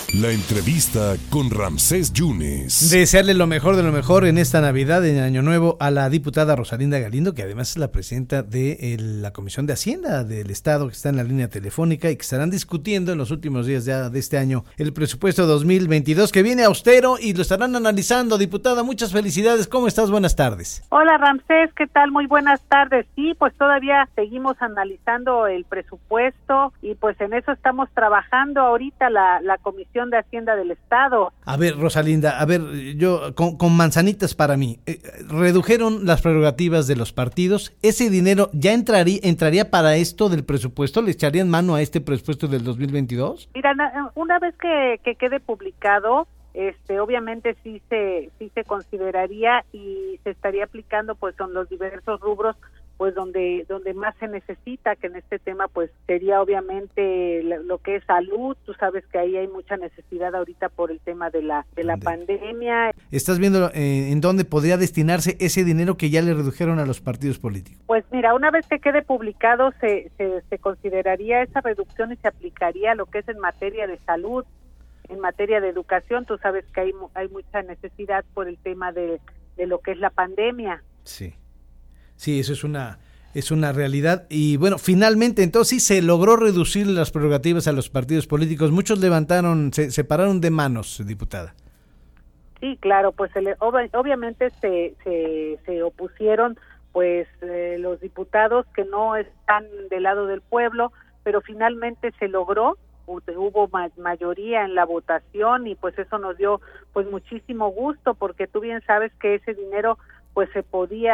La entrevista con Ramsés Yunes. Desearle lo mejor de lo mejor en esta Navidad, en Año Nuevo, a la diputada Rosalinda Galindo, que además es la presidenta de la Comisión de Hacienda del Estado, que está en la línea telefónica y que estarán discutiendo en los últimos días ya de este año el presupuesto 2022, que viene austero y lo estarán analizando. Diputada, muchas felicidades. ¿Cómo estás? Buenas tardes. Hola Ramsés, ¿qué tal? Muy buenas tardes. Sí, pues todavía seguimos analizando el presupuesto y pues en eso estamos trabajando ahorita la Comisión de Hacienda del Estado. A ver, Rosalinda, yo con manzanitas para mí. Redujeron las prerrogativas de los partidos. ¿Ese dinero ya entraría para esto del presupuesto? ¿Le echarían mano a este presupuesto del 2022? Mira, una vez que quede publicado, obviamente sí se consideraría y se estaría aplicando pues con los diversos rubros pues donde más se necesita, que en este tema pues sería obviamente lo que es salud. Tú sabes que ahí hay mucha necesidad ahorita por el tema de la pandemia. ¿Estás viendo en dónde podría destinarse ese dinero que ya le redujeron a los partidos políticos? Pues mira, una vez que quede publicado se consideraría esa reducción y se aplicaría lo que es en materia de salud, en materia de educación. Tú sabes que hay mucha necesidad por el tema de lo que es la pandemia. Sí, eso es una realidad. Y bueno, finalmente entonces sí se logró reducir las prerrogativas a los partidos políticos. Muchos se separaron de manos, diputada. Sí, claro, pues obviamente se opusieron pues los diputados que no están del lado del pueblo, pero finalmente se logró. Hubo mayoría en la votación y pues eso nos dio pues muchísimo gusto, porque tú bien sabes que ese dinero pues se puede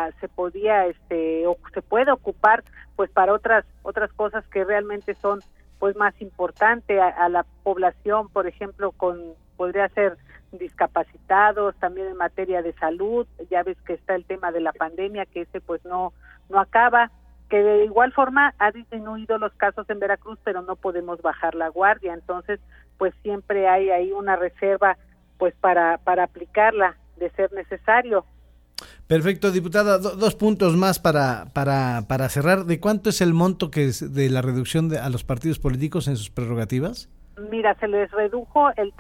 ocupar pues para otras cosas que realmente son pues más importantes a la población. Por ejemplo, podría ser discapacitados, también en materia de salud. Ya ves que está el tema de la pandemia, que ese pues no acaba, que de igual forma ha disminuido los casos en Veracruz, pero no podemos bajar la guardia. Entonces pues siempre hay ahí una reserva pues para aplicarla de ser necesario. Perfecto, diputada. Dos puntos más para cerrar. ¿De cuánto es el monto que es de la reducción a los partidos políticos en sus prerrogativas? Mira, se les redujo el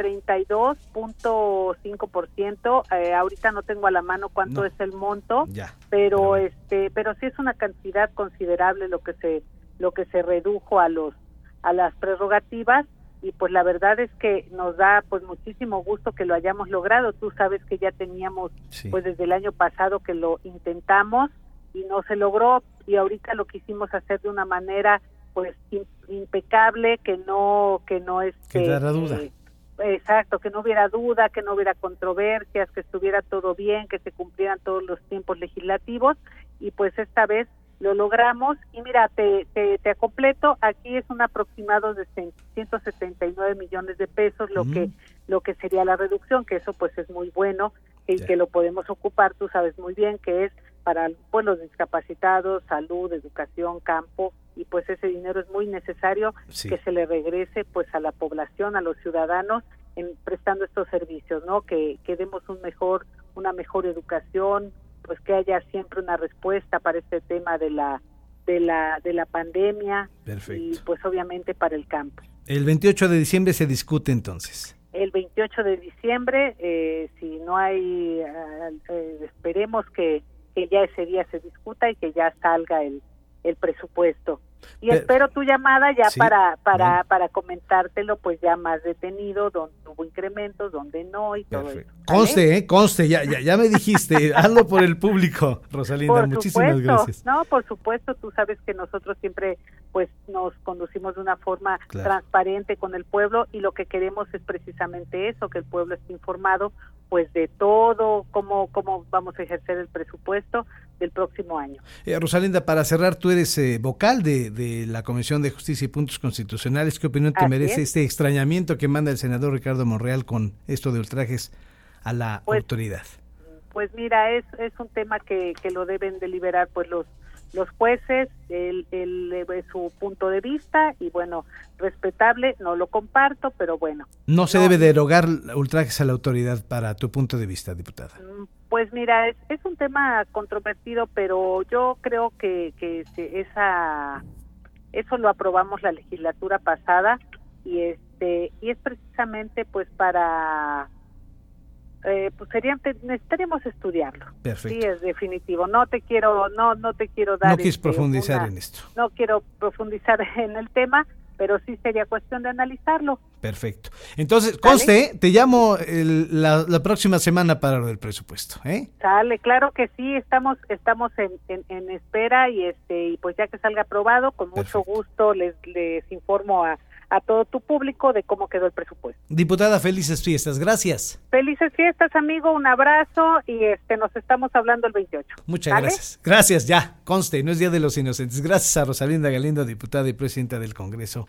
32.5%. Ahorita no tengo a la mano cuánto es el monto, pero sí es una cantidad considerable lo que se redujo a las prerrogativas. Y pues la verdad es que nos da pues muchísimo gusto que lo hayamos logrado. Tú sabes que ya teníamos pues desde el año pasado que lo intentamos y no se logró, y ahorita lo quisimos hacer de una manera pues impecable, que no quedara duda. Exacto, que no hubiera duda, que no hubiera controversias, que estuviera todo bien, que se cumplieran todos los tiempos legislativos, y pues esta vez lo logramos. Y mira, te completo, aquí es un aproximado de 179 millones de pesos lo que sería la reducción, que eso pues es muy bueno y que lo podemos ocupar. Tú sabes muy bien que es para pues los discapacitados, salud, educación, campo, y pues ese dinero es muy necesario que se le regrese pues a la población, a los ciudadanos, prestando estos servicios, ¿no? Que demos una mejor educación, pues que haya siempre una respuesta para este tema de la pandemia. Perfecto. Y pues obviamente para el campo. El 28 de diciembre se discute entonces. El 28 de diciembre, si no hay, esperemos que ya ese día se discuta y que ya salga el presupuesto. Y espero tu llamada ya para comentártelo pues ya más detenido, donde hubo incrementos, donde no, y todo eso. Conste, ya me dijiste, hazlo por el público, Rosalinda, muchísimas gracias. No, por supuesto, tú sabes que nosotros siempre pues nos conducimos de una forma transparente con el pueblo, y lo que queremos es precisamente eso, que el pueblo esté informado pues de todo, cómo vamos a ejercer el presupuesto del próximo año. Rosalinda, para cerrar, tú eres vocal de la Comisión de Justicia y Puntos Constitucionales. ¿Qué opinión te merece este extrañamiento que manda el senador Ricardo Monreal con esto de ultrajes a la autoridad? Pues mira, es un tema que lo deben deliberar pues los jueces, su punto de vista, y bueno, respetable, no lo comparto, pero bueno. ¿No se debe derogar ultrajes a la autoridad para tu punto de vista, diputada? Pues mira, es un tema controvertido, pero yo creo que eso lo aprobamos la legislatura pasada, y es precisamente pues para pues necesitaríamos estudiarlo. Perfecto. Sí, es definitivo. No te quiero dar no quieres profundizar en esto. No quiero profundizar en el tema, pero sí sería cuestión de analizarlo. Perfecto. Entonces, conste, te llamo la próxima semana para lo del presupuesto, ¿eh? Sale, claro que sí, estamos en espera y pues ya que salga aprobado, con mucho gusto les informo a todo tu público de cómo quedó el presupuesto. Diputada, felices fiestas, gracias. Felices fiestas, amigo, un abrazo y nos estamos hablando el 28. Muchas gracias. Gracias, ya, conste, no es Día de los Inocentes. Gracias a Rosalinda Galindo, diputada y presidenta del Congreso.